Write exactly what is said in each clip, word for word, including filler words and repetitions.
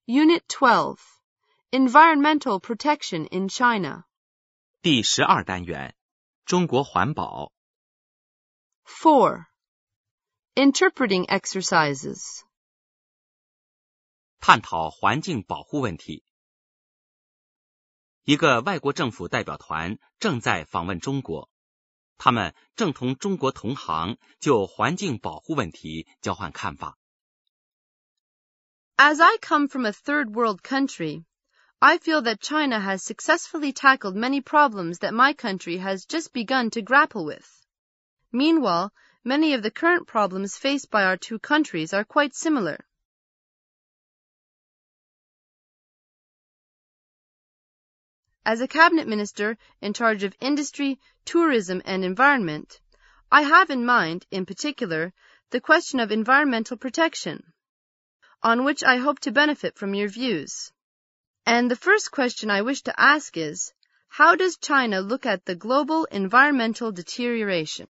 Unit twelve, Environmental Protection in China. 第十二单元，中国环保。 four. Interpreting exercises. 探讨环境保护问题。一个外国政府代表团正在访问中国，他们正同中国同行就环境保护问题交换看法。 As I come from a third world country, I feel that China has successfully tackled many problems that my country has just begun to grapple with. Meanwhile, many of the current problems faced by our two countries are quite similar. As a cabinet minister in charge of industry, tourism, and environment, I have in mind, in particular, the question of environmental protection, on which I hope to benefit from your views. And the first question I wish to ask is, how does China look at the global environmental deterioration?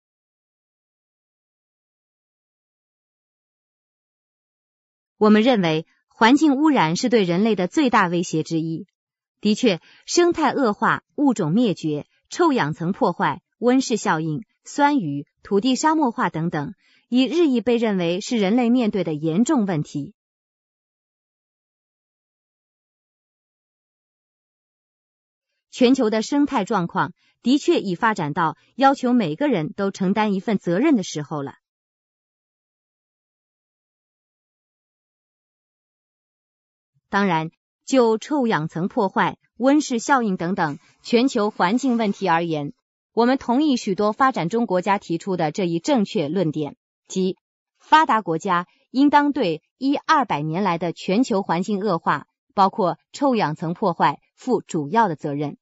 我们认为环境污染是对人类的最大威胁之一。的确，生态恶化、物种灭绝、臭氧层破坏、温室效应、酸雨、土地沙漠化等等，已日益被认为是人类面对的严重问题。全球的生态状况的确已发展到要求每个人都承担一份责任的时候了。当然，就臭氧层破坏、温室效应等等全球环境问题而言，我们同意许多发展中国家提出的这一正确论点，即发达国家应当对一二百年来的全球环境恶化，包括臭氧层破坏，负主要的责任。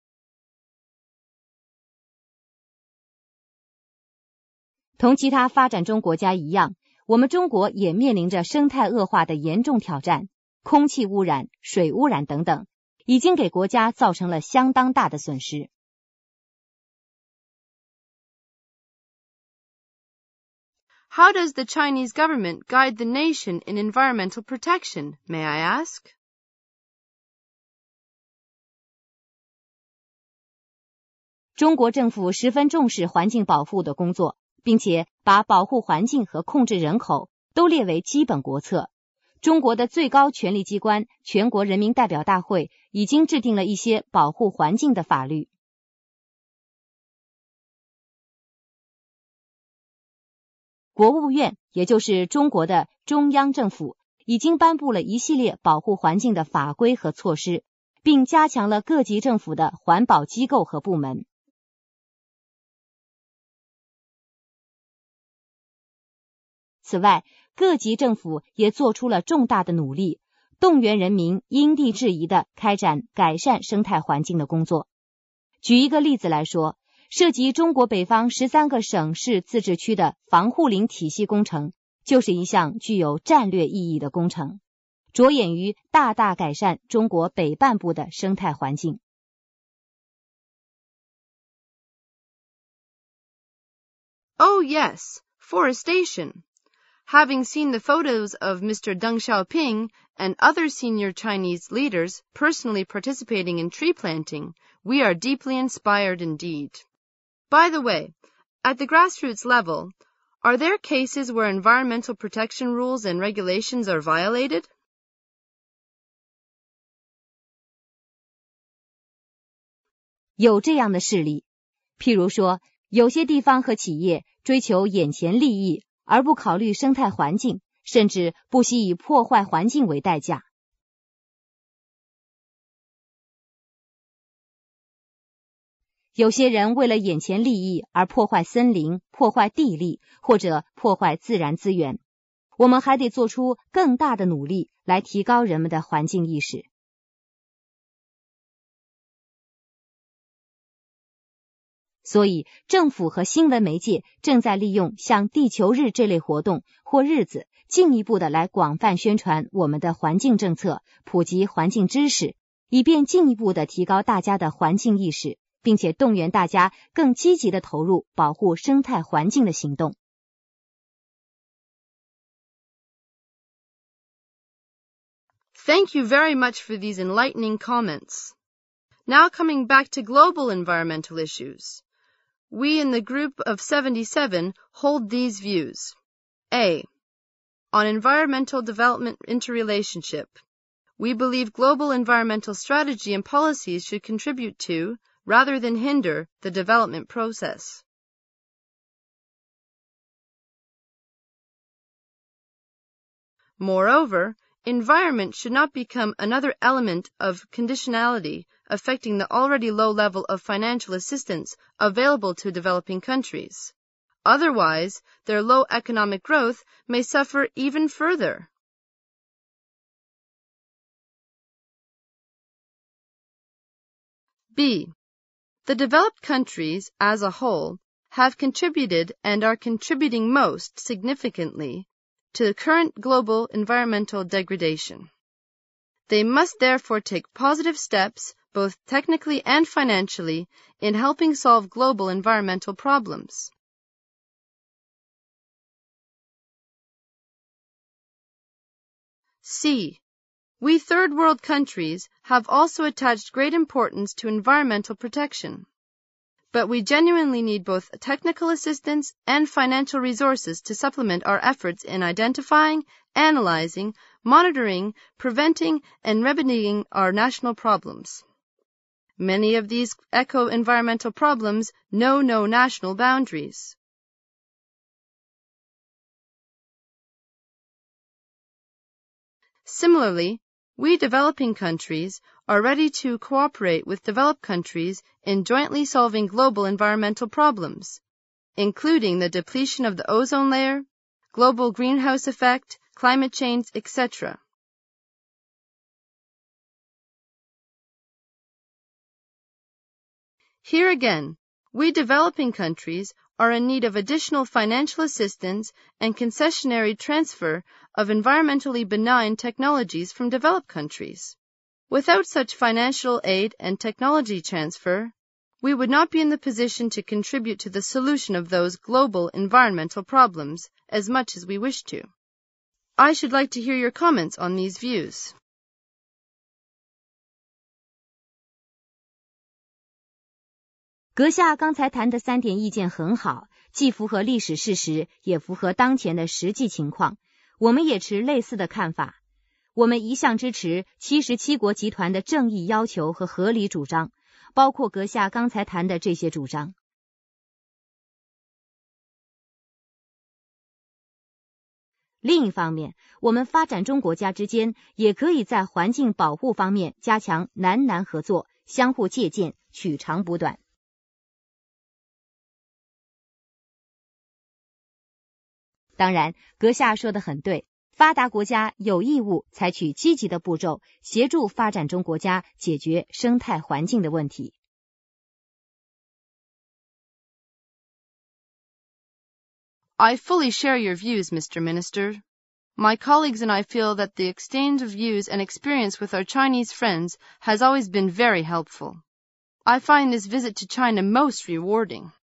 同其他发展中国家一样，我们中国也面临着生态恶化的严重挑战，空气污染、水污染等等，已经给国家造成了相当大的损失。 How does the Chinese government guide the nation in environmental protection, may I ask? 中国政府十分重视环境保护的工作，并且把保护环境和控制人口都列为基本国策。中国的最高权力机关全国人民代表大会已经制定了一些保护环境的法律。国务院，也就是中国的中央政府，已经颁布了一系列保护环境的法规和措施，并加强了各级政府的环保机构和部门。此外，各级政府也做出了重大的努力，动员人民因地制宜地开展改善生态环境的工作。举一个例子来说，涉及中国北方十三个省市自治区的防护林体系工程，就是一项具有战略意义的工程，着眼于大大改善中国北半部的生态环境。 Oh yes, forestation.Having seen the photos of Mister Deng Xiaoping and other senior Chinese leaders personally participating in tree planting, we are deeply inspired indeed. By the way, at the grassroots level, are there cases where environmental protection rules and regulations are violated? 有这样的事例，譬如说，有些地方和企业追求眼前利益，而不考虑生态环境，甚至不惜以破坏环境为代价。有些人为了眼前利益而破坏森林、破坏地力，或者破坏自然资源。我们还得做出更大的努力来提高人们的环境意识。所以，政府和新闻媒介正在利用像地球日这类活动或日子，进一步的来广泛宣传我们的环境政策，普及环境知识，以便进一步的提高大家的环境意识，并且动员大家更积极的投入保护生态环境的行动。 Thank you very much for these enlightening comments. Now coming back to global environmental issues. We in the group of seventy-seven hold these views. A. On environmental development interrelationship. We believe global environmental strategy and policies should contribute to, rather than hinder, the development process. Moreover, environment should not become another element of conditionality affecting the already low level of financial assistance available to developing countries. Otherwise, their low economic growth may suffer even further. B. The developed countries, as a whole, have contributed and are contributing most significantly to current global environmental degradation. They must therefore take positive steps, both technically and financially, in helping solve global environmental problems. C. We third world countries have also attached great importance to environmental protection. But we genuinely need both technical assistance and financial resources to supplement our efforts in identifying, analyzing, monitoring, preventing, and remedying our national problems. Many of these eco-environmental problems know no national boundaries. Similarly, we developing countries are ready to cooperate with developed countries in jointly solving global environmental problems, including the depletion of the ozone layer, global greenhouse effect, climate change, et cetera. Here again, we developing countries are in need of additional financial assistance and concessionary transfer of environmentally benign technologies from developed countries. Without such financial aid and technology transfer, we would not be in the position to contribute to the solution of those global environmental problems as much as we wish to. I should like to hear your comments on these views. 阁下刚才谈的三点意见很好，既符合历史事实，也符合当前的实际情况。我们也持类似的看法。我们一向支持七十七国集团的正义要求和合理主张，包括阁下刚才谈的这些主张。另一方面，我们发展中国家之间也可以在环境保护方面加强南南合作，相互借鉴，取长补短。当然，阁下说得很对，发达国家有义务采取积极的步骤，协助发展中国家解决生态环境的问题。 I fully share your views, Mister Minister. My colleagues and I feel that the exchange of views and experience with our Chinese friends has always been very helpful. I find this visit to China most rewarding.